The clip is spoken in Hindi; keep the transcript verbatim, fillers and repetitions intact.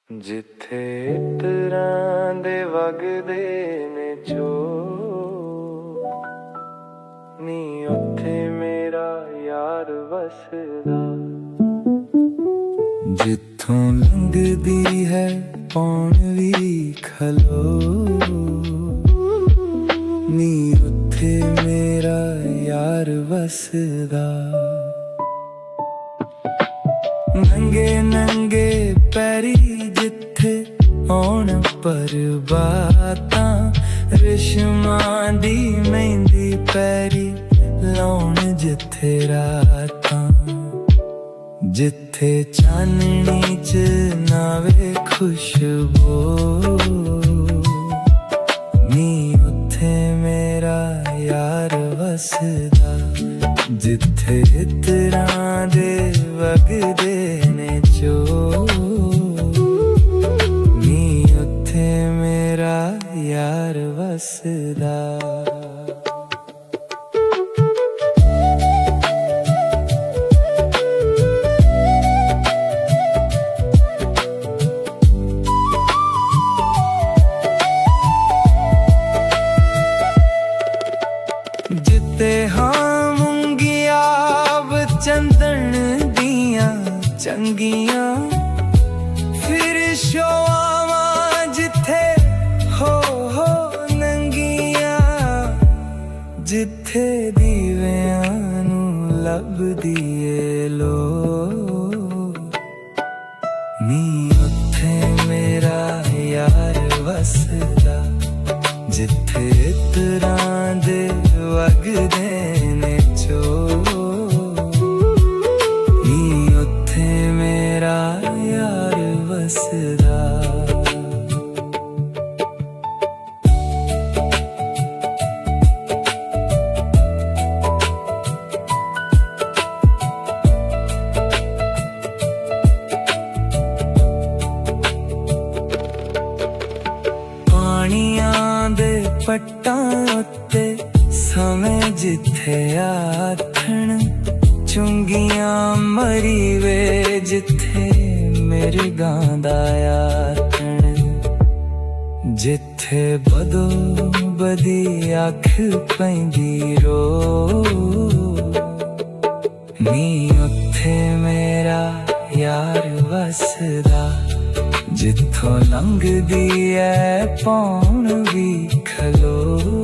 जिथे इतरां दे वगदे ने चो नी उत्थे मेरा यार वसदा। जिथों लंघदी है पौंवी खलो नी उत्थे मेरा यार वसदा। नंगे नंगे पैरी जिथे आउण परबातां रेशमां दी मेहंदी पैरी लाउण जिथे रातां। जिथे चाननी च नावे खुशबू नी उत्थे मेरा यार वसदा। जिथे इतरां दे वगदे ने चो नी उत्थे मेरा यार वसदा। जिते हाँ मुंगिया चंदन दियां चंगियां फिर शोआवा जिथे हो हो नंगियां। जिथे दीवियां नू लभदी ए लो नी उत्थे मेरा यार वसदा। जिथे इतरां दे वगदे ने चो नी उत्थे मेरा यार वसदा। पानियां दे पट्टां उत्ते समय जिथे आथण चुंगियां मरी वे जिथे मिर्गां दा आथण। जिथे बदो बदी अख पैंदी रो नी उत्थे मेरा यार वसदा। जिथों लंघदी ऐ पौंवी खलो